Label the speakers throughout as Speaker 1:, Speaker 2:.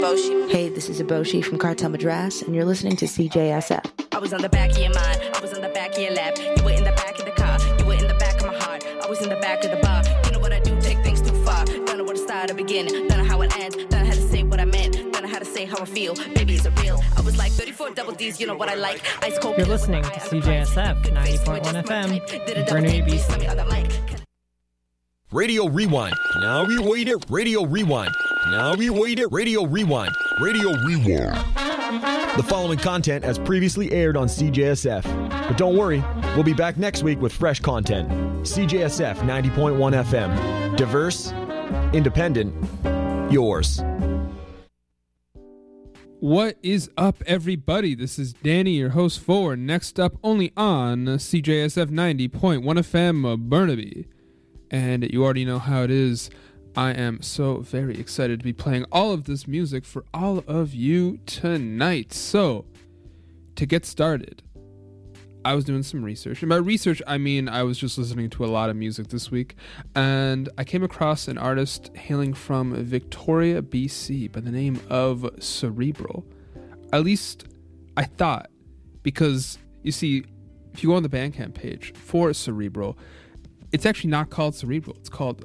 Speaker 1: Hey, this is Eboshi from Cartel Madras, and you're listening to CJSF.
Speaker 2: I was on the back of your mind, I was on the back of your lap. You were in the back of the car, you were in the back of my heart. I was in the back of the bar. You know what I do, take things too far. Don't know where to start or begin, don't know how it ends. Don't know how to say what I meant, don't know how to say how I feel. Baby, is it real? I was like 34 double D's, you know what I like. Ice cold.
Speaker 3: You're listening to CJSF 90.1 FM, Burnaby, BC.
Speaker 4: Radio Rewind. Now rewind it. Radio Rewind. Now rewind it. Radio Rewind. Radio Rewind. The following content as previously aired on CJSF. But don't worry, we'll be back next week with fresh content. CJSF 90.1 FM. Diverse, independent, yours.
Speaker 5: What is up, everybody? This is Danny, your host for Next Up, only on CJSF 90.1 FM, Burnaby. And you already know how it is. I am so very excited to be playing all of this music for all of you tonight. So, to get started, I was doing some research. And by research, I mean I was just listening to a lot of music this week. And I came across an artist hailing from Victoria, BC, by the name of Cerebral. At least I thought. Because, you see, if you go on the Bandcamp page for Cerebral, it's actually not called Cerebral. It's called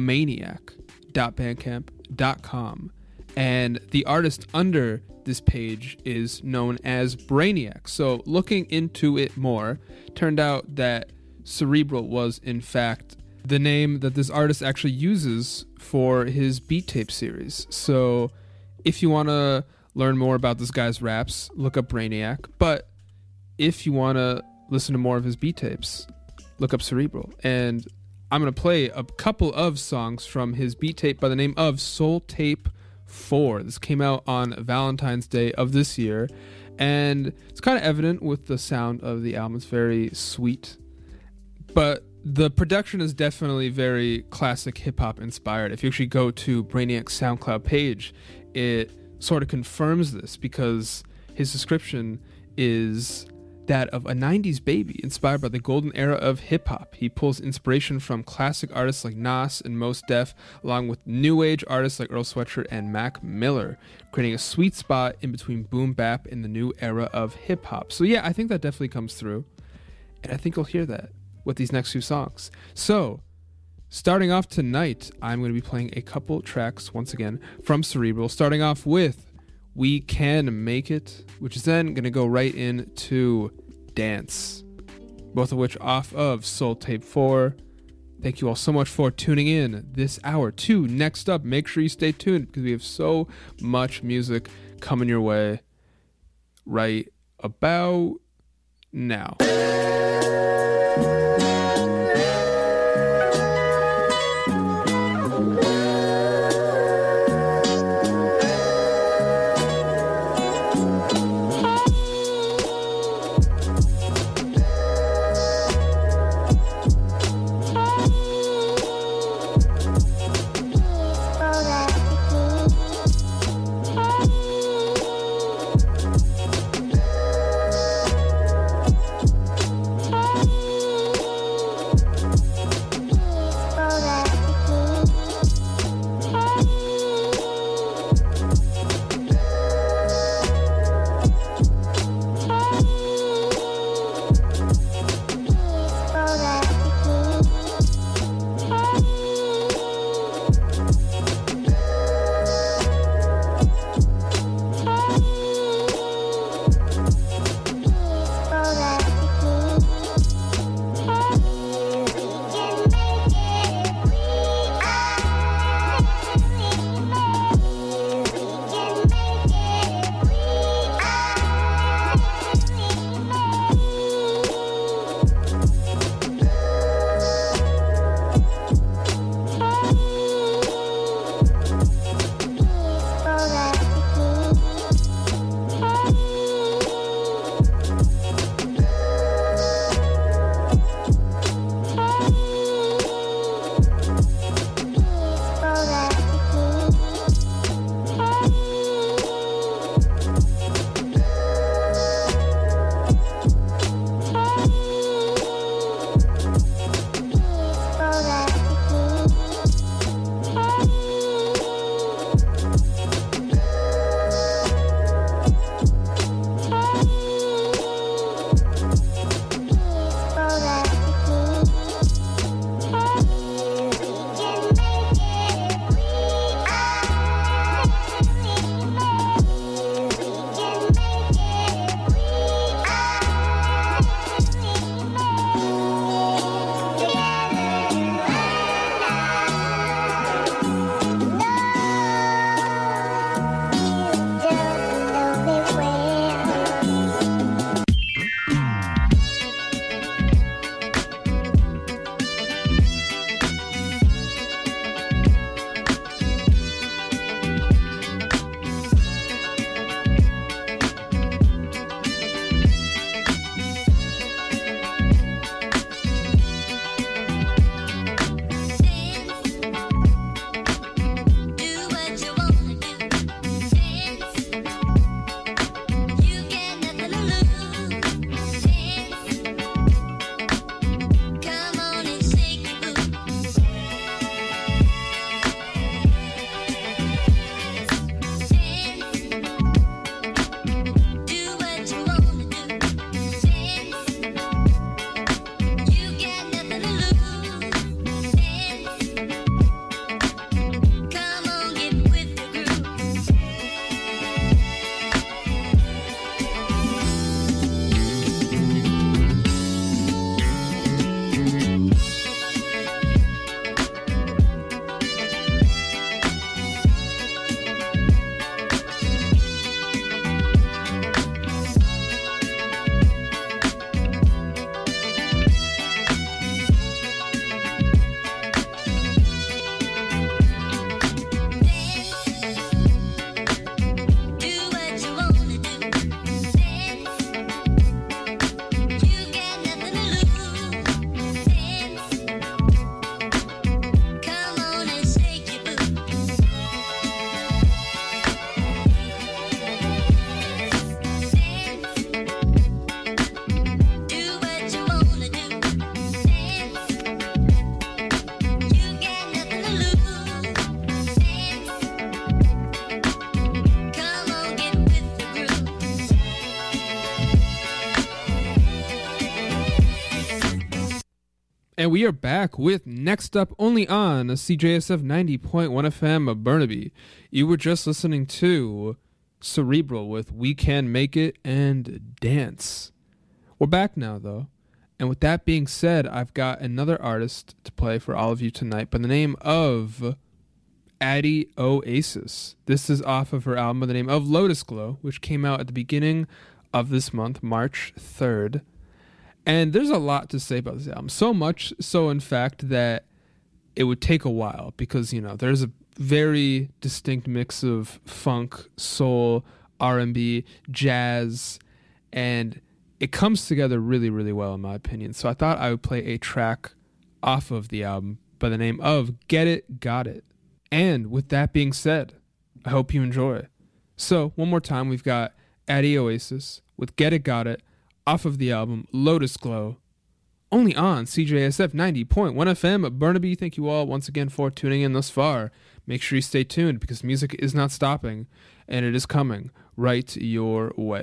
Speaker 5: themaniac.bandcamp.com. And the artist under this page is known as Brainiac. So looking into it more, turned out that Cerebral was, in fact, the name that this artist actually uses for his beat tape series. So if you want to learn more about this guy's raps, look up Brainiac. But if you want to listen to more of his beat tapes, look up Cerebral. And I'm going to play a couple of songs from his beat tape by the name of Soul Tape 4. This came out on Valentine's Day of this year. And it's kind of evident with the sound of the album. It's very sweet. But the production is definitely very classic hip-hop inspired. If you actually go to Brainiac's SoundCloud page, it sort of confirms this because his description is that of a 90s baby inspired by the golden era of hip-hop. He pulls inspiration from classic artists like Nas and Mos Def, along with new age artists like Earl Sweatshirt and Mac Miller, creating a sweet spot in between boom bap and the new era of hip-hop. So yeah, I think that definitely comes through, and I think you'll hear that with these next few songs. So, starting off tonight, I'm going to be playing a couple tracks, once again, from Cerebral, starting off with We Can Make It, which is then going to go right into Dance, both of which off of Soul Tape 4. Thank you all so much for tuning in this hour to Next Up. Make sure you stay tuned because we have so much music coming your way right about now. And we are back with Next Up only on CJSF 90.1 FM of Burnaby. You were just listening to Cerebral with We Can Make It and Dance. We're back now, though. And with that being said, I've got another artist to play for all of you tonight by the name of Addie Oasis. This is off of her album by the name of Lotus Glow, which came out at the beginning of this month, March 3rd. And there's a lot to say about this album. So much so, in fact, that it would take a while because, you know, there's a very distinct mix of funk, soul, R&B, jazz, and it comes together really, really well, in my opinion. So I thought I would play a track off of the album by the name of Get It, Got It. And with that being said, I hope you enjoy. So, one more time, we've got Addie Oasis with Get It, Got It, off of the album Lotus Glow, only on CJSF 90.1 FM at Burnaby. Thank you all once again for tuning in thus far. Make sure you stay tuned because music is not stopping and it is coming right your way.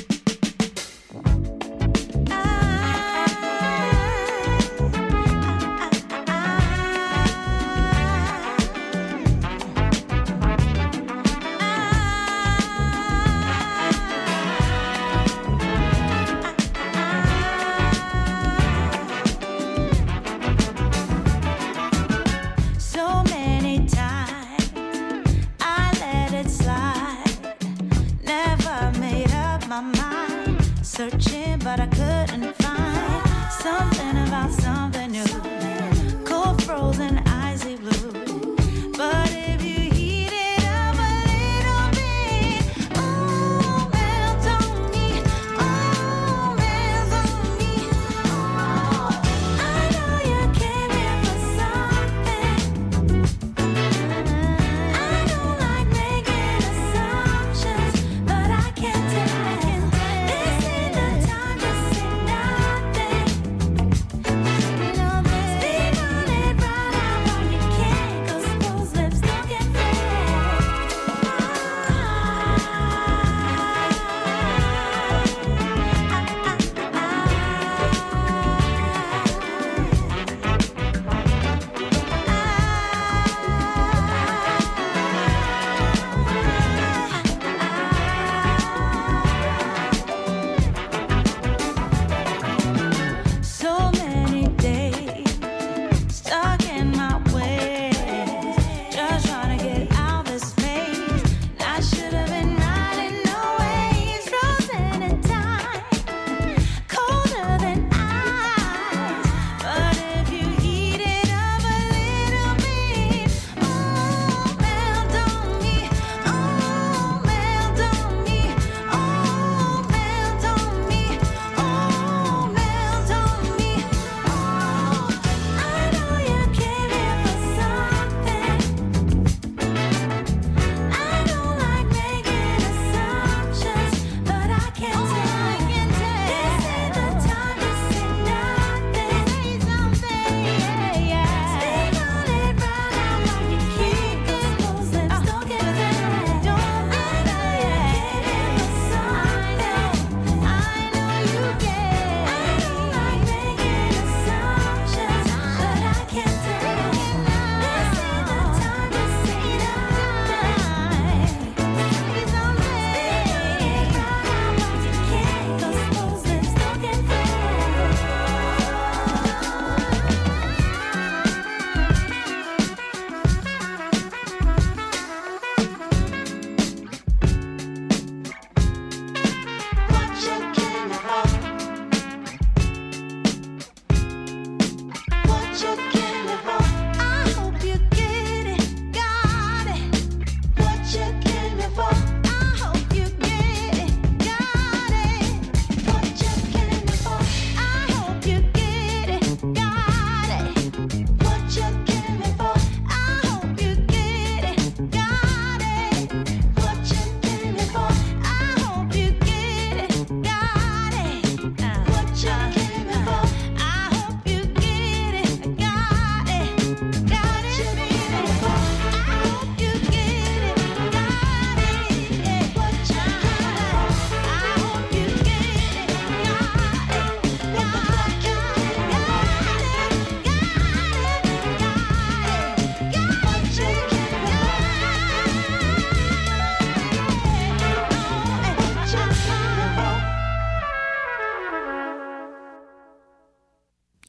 Speaker 6: Searching, but I couldn't find something about something new. Cold frozen, icy blue. But if you heat it up a little bit, oh, melt on me, oh, melt on me. Oh, I know you came here for something. I don't like making assumptions, but I can't tell. This ain't the time to say nothing.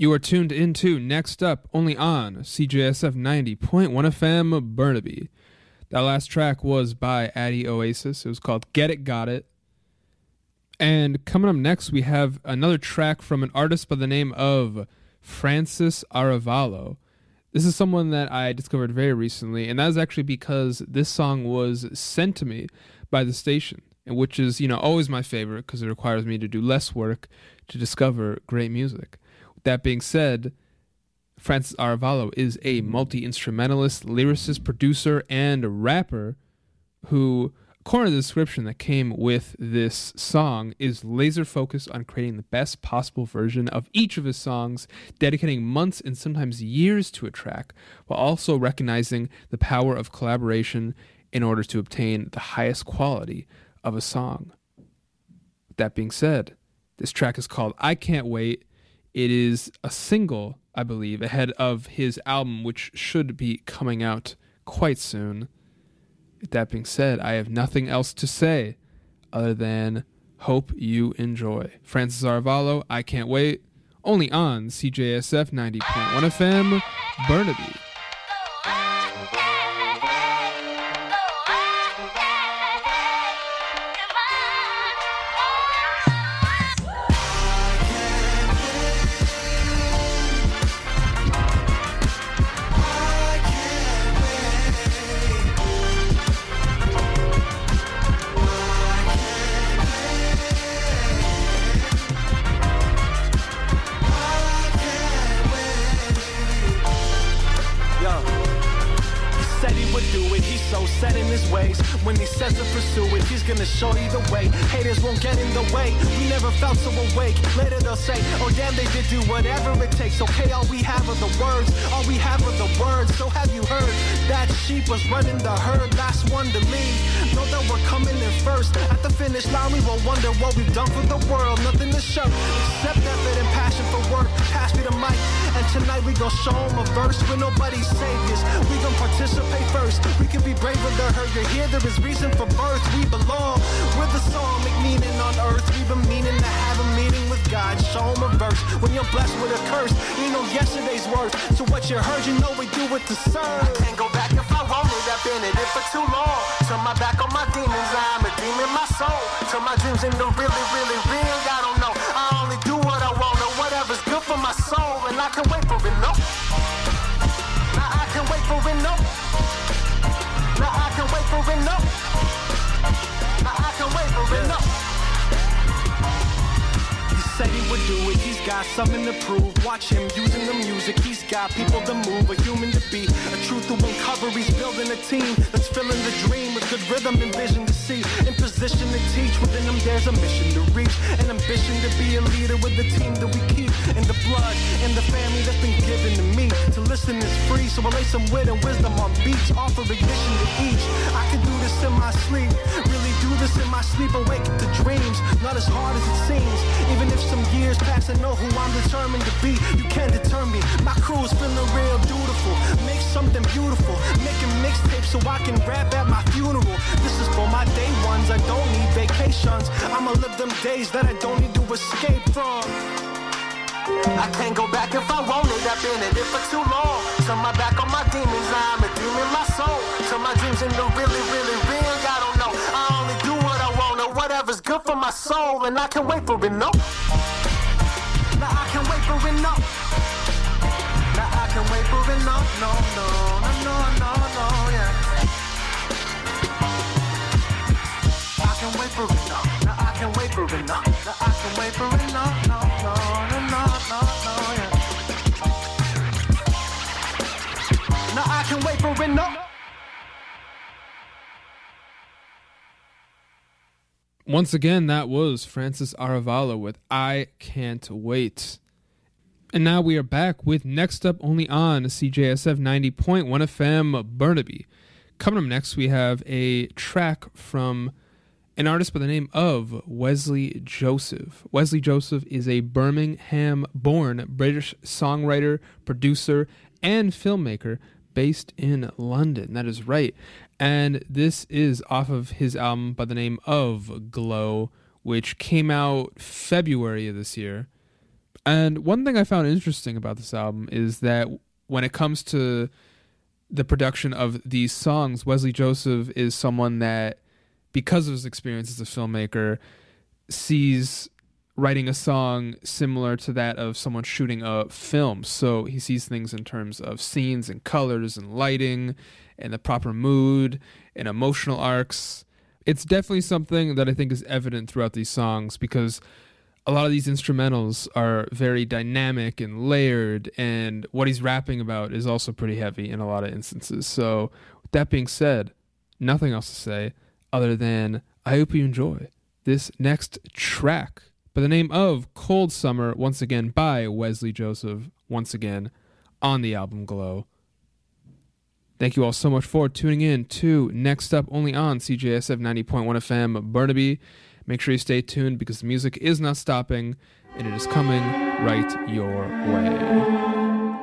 Speaker 5: You are tuned into Next Up, only on CJSF 90.1 FM Burnaby. That last track was by Addy Oasis. It was called Get It, Got It. And coming up next, we have another track from an artist by the name of Francis Arevalo. This is someone that I discovered very recently, and that is actually because this song was sent to me by the station, and which is, always my favorite because it requires me to do less work to discover great music. That being said, Francis Arevalo is a multi-instrumentalist, lyricist, producer, and rapper who, according to the description that came with this song, is laser focused on creating the best possible version of each of his songs, dedicating months and sometimes years to a track, while also recognizing the power of collaboration in order to obtain the highest quality of a song. That being said, this track is called I Can't Wait. It is a single, I believe, ahead of his album, which should be coming out quite soon. With that being said, I have nothing else to say other than hope you enjoy. Francis Arevalo, I Can't Wait, only on CJSF 90.1 FM, Burnaby.
Speaker 7: Set in his ways. When he says to pursue it, he's gonna show you the way. Haters won't get in the way. We never felt so awake. Later they'll say, oh damn, they did do whatever it takes. Okay, all we have are the words. All we have are the words. So have you heard? That sheep was running the herd, last one to leave. Know that we're coming in first. At the finish line, we won't wonder what we've done for the world. Nothing to show except effort and passion for work. Pass me the mic, and tonight we gon' show them a verse where nobody's saviors. We gon' participate first. We can be brave when they're hurt. You're here, there is reason for birth. We belong with the song, make meaning on earth. We've been meaning to have a meeting with God. Show them a verse. When you're blessed with a curse, you know yesterday's worth. So what you heard, you know we do it to serve. I can't go back if I want it. I've been in it for too long. Turn my back on my demons, I'm redeeming my soul. Turn my dreams into really, really real. I don't know. I only do what I want, or whatever's good for my soul. And I can wait for it, no. Now I can wait for it, no. Now I can wait for it, no. Now I can wait for it, no. Said he would do it, he's got something to prove. Watch him using the music, he's got people to move. A human to be, a truth to uncover. He's building a team that's filling the dream with good rhythm and vision to see. In position to teach, within them there's a mission to reach. An ambition to be a leader with the team that we keep. In the blood, in the family that's been given to me. To listen is free, so I lay some wit and wisdom on beats. Offer ignition to each. I can do this in my sleep, really do this in my sleep. Awake to dreams, not as hard as it seems. Even if some years pass, I know who I'm determined to be. You can't deter me. My crew's feeling real dutiful. Make something beautiful. Making mixtapes so I can rap at my funeral. This is for my day ones. I don't need vacations. I'ma live them days that I don't need to escape from. I can't go back if I want it. I've been in it for too long. Turn my back on my demons. I'm redeeming my soul. Turn my dreams into really, really real. I don't know. I only do what I want, or whatever's good for my soul. And I can wait for it, no. Now I can wait for it, no. Now I can wait for it, no, no, no, no, no, no, yeah. I can wait for it, no. Now I can wait for it, no. Now I can wait for it, no, no, no, no, no, no, no, yeah. Now I can wait for it, no.
Speaker 5: Once again, that was Francis Arevalo with I Can't Wait. And now we are back with Next Up, only on CJSF 90.1 FM Burnaby. Coming up next, we have a track from an artist by the name of Wesley Joseph. Wesley Joseph is a Birmingham-born British songwriter, producer, and filmmaker based in London. That is right. And this is off of his album by the name of Glow, which came out February of this year. And one thing I found interesting about this album is that when it comes to the production of these songs, Wesley Joseph is someone that, because of his experience as a filmmaker, sees writing a song similar to that of someone shooting a film. So he sees things in terms of scenes and colors and lighting and the proper mood and emotional arcs. It's definitely something that I think is evident throughout these songs, because a lot of these instrumentals are very dynamic and layered, and what he's rapping about is also pretty heavy in a lot of instances. So with that being said, nothing else to say other than I hope you enjoy this next track by the name of Cold Summer, once again by Wesley Joseph, once again on the album Glow. Thank you all so much for tuning in to Next Up, only on CJSF 90.1 FM Burnaby. Make sure you stay tuned, because the music is not stopping and it is coming right your way.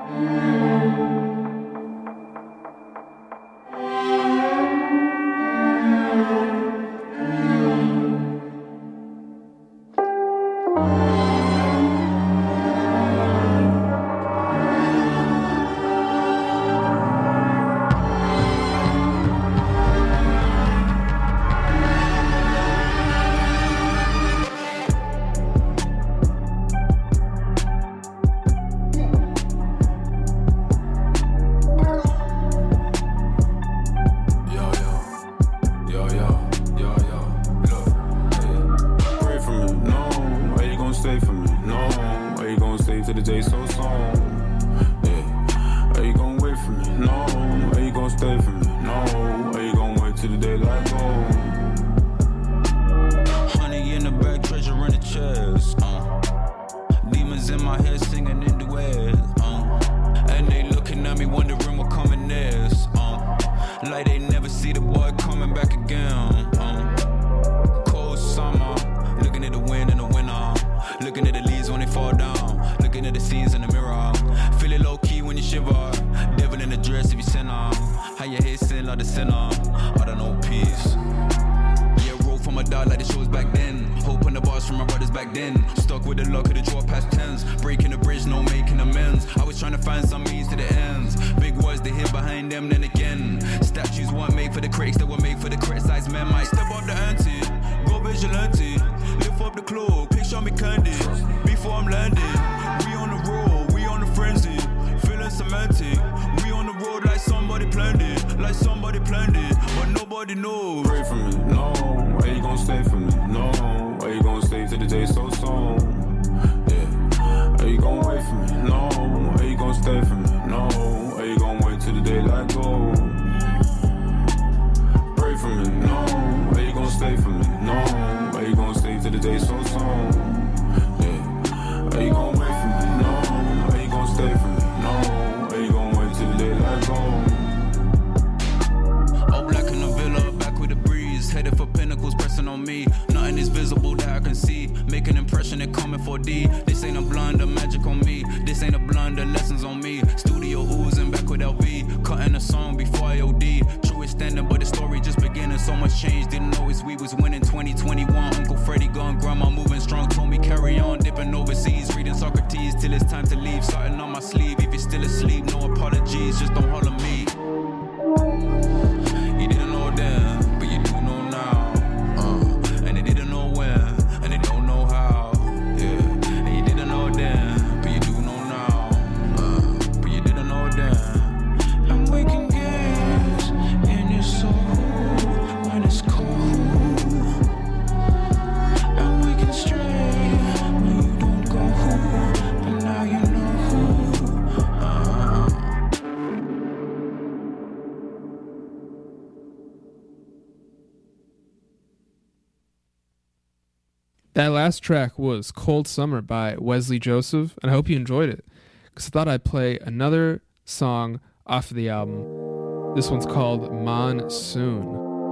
Speaker 5: That last track was Cold Summer by Wesley Joseph, and I hope you enjoyed it, because I thought I'd play another song off of the album. This one's called Monsoon.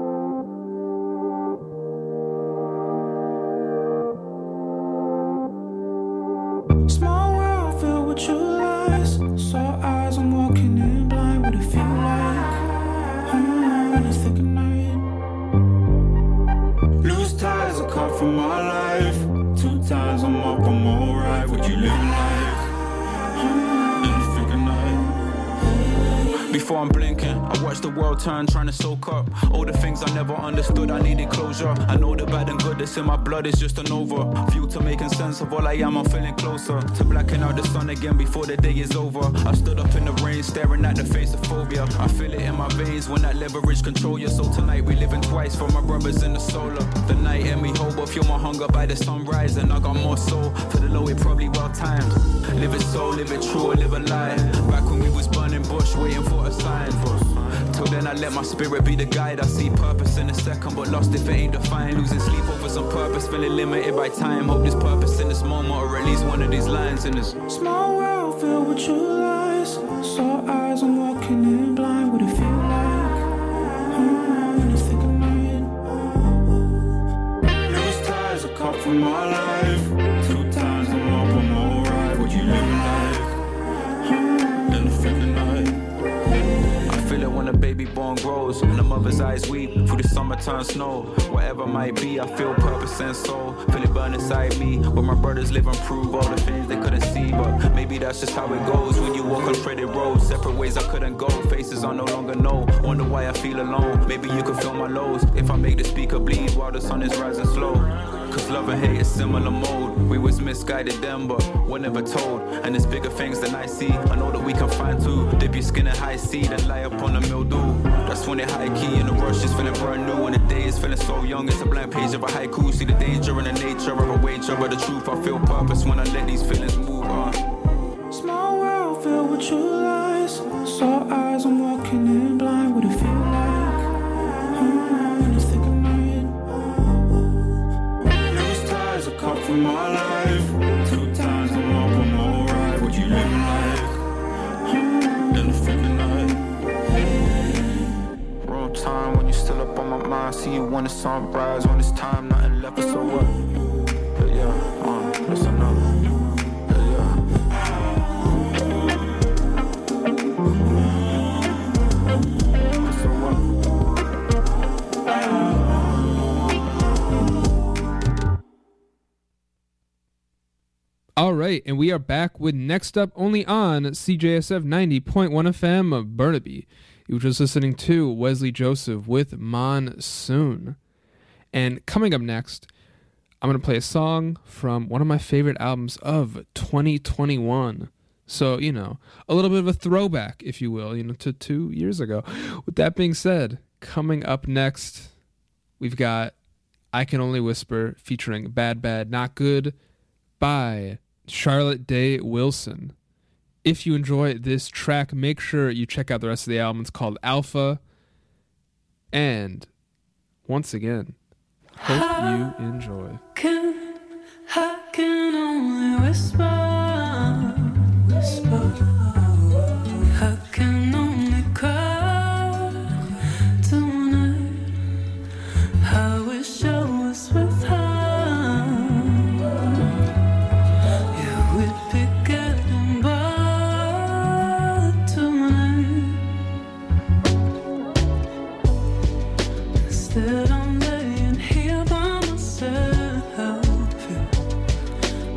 Speaker 8: Small world filled with true lies. Saw eyes, I'm walking in blind. What it feel like? In the thick of night. Loose ties are cut from my life. Too times I'm up, I'm alright. What you living like? In the thick of night.
Speaker 9: Before I'm blinking, I watch the world turn, trying to soak up all the things I never understood. I needed closure. I know the bad and good that's in my blood is just an overview to making sense of all I am. I'm feeling closer to blacking out the sun again before the day is over. I stood up in the rain, staring at the face of phobia. I feel it in my veins when that leverage control you. So tonight we living twice for my brothers in the solar. The night and we hope, but feel my hunger by the sunrise. And I got more soul for the low, it probably well timed. Live it so, live it true, or live a lie. Back when we was burning bush, waiting for a sign. Till then I let my spirit be the guide. I see purpose in a second, but lost if it ain't defined. Losing sleep over some purpose, feeling limited by time. Hope there's purpose in this moment, or at least one of these lines in this
Speaker 8: small world filled with true lies. Saw eyes, I'm walking in blind. What it feel like? In the thick of night. Newest ties, a cup from my life. 2 times I'm up, I'm alright. What you living like? In the thick of night.
Speaker 9: I feel it when a baby born grows and the mother's eyes weep through the summer turn snow. Whatever might be, I feel purpose and soul. Feel it burn inside me. Where my brothers live and prove all the things they couldn't see. But maybe that's just how it goes when you walk on treaded roads. Separate ways I couldn't go. Faces I no longer know. Wonder why I feel alone. Maybe you could feel my lows if I make the speaker bleed while the sun is rising slow. Cause love and hate is similar mode. We was misguided then, but we're never told. And there's bigger things than I see. I know that we can find too. Dip your skin in high seed and lie up on the mildew. That's when it high key and the rush is feeling brand new. And the day is feeling so young. It's a blank page of a haiku. See the danger and the nature of a wager. But the truth, I feel purpose when I let these feelings move on.
Speaker 8: Small world filled with true lies. Saw eyes, I'm walking in blind. What it feel like? In the thick of night. Newest ties, a cup from my life. 2 times I'm up, I'm alright. What you living like? In the thick of night.
Speaker 9: Wrong time when you're still up on my mind. See you when the sunrise. When it's time, nothing left, so what? Yeah, that's enough.
Speaker 5: All right, and we are back with Next Up only on CJSF 90.1 FM of Burnaby. You were just listening to Wesley Joseph with Monsoon. And coming up next, I'm going to play a song from one of my favorite albums of 2021. So, you know, a little bit of a throwback, if you will, to 2 years ago. With that being said, coming up next, we've got I Can Only Whisper featuring Bad Bad Not Good by Charlotte Day Wilson. If you enjoy this track, make sure you check out the rest of the album. It's called Alpha. And once again, hope you enjoy.
Speaker 8: I can only whisper. I can only cry tonight. I wish I was with her. That I'm laying here by myself, yeah.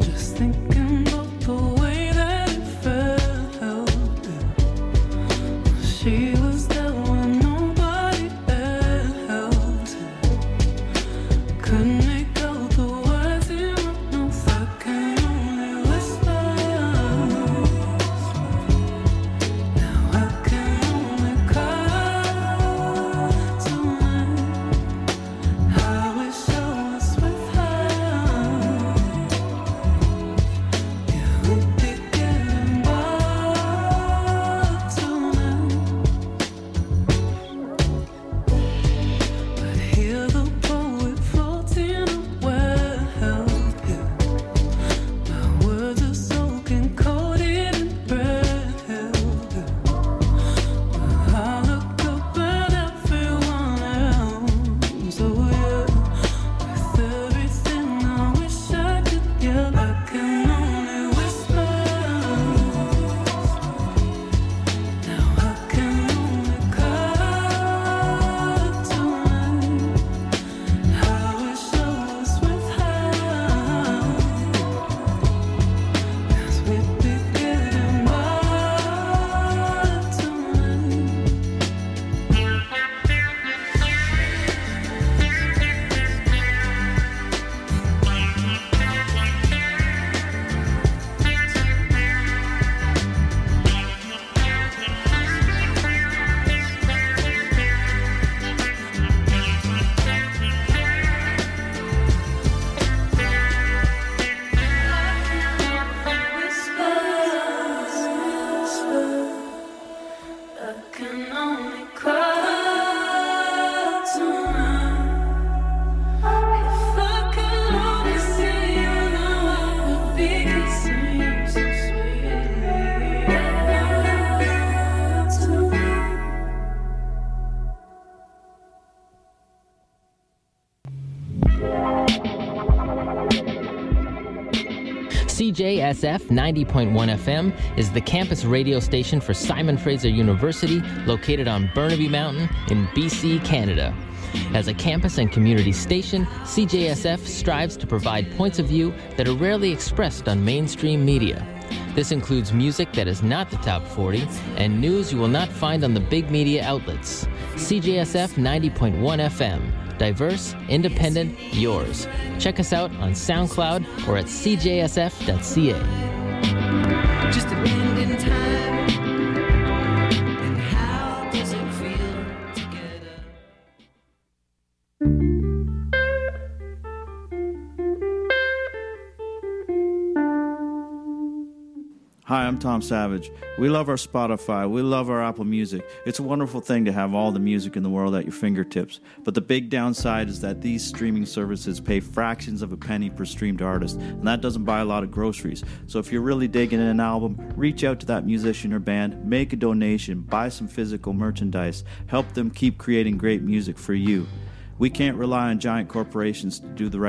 Speaker 10: CJSF 90.1 FM is the campus radio station for Simon Fraser University, located on Burnaby Mountain in BC, Canada. As a campus and community station, CJSF strives to provide points of view that are rarely expressed on mainstream media. This includes music that is not the top 40 and news you will not find on the big media outlets. CJSF 90.1 FM. Diverse, independent, yours. Check us out on SoundCloud or at cjsf.ca.
Speaker 11: Just a bend in time. And how does it feel together?
Speaker 12: Hi, I'm Tom Savage. We love our Spotify. We love our Apple Music. It's a wonderful thing to have all the music in the world at your fingertips. But the big downside is that these streaming services pay fractions of a penny per streamed artist, and that doesn't buy a lot of groceries. So if you're really digging an album, reach out to that musician or band, make a donation, buy some physical merchandise, help them keep creating great music for you. We can't rely on giant corporations to do the right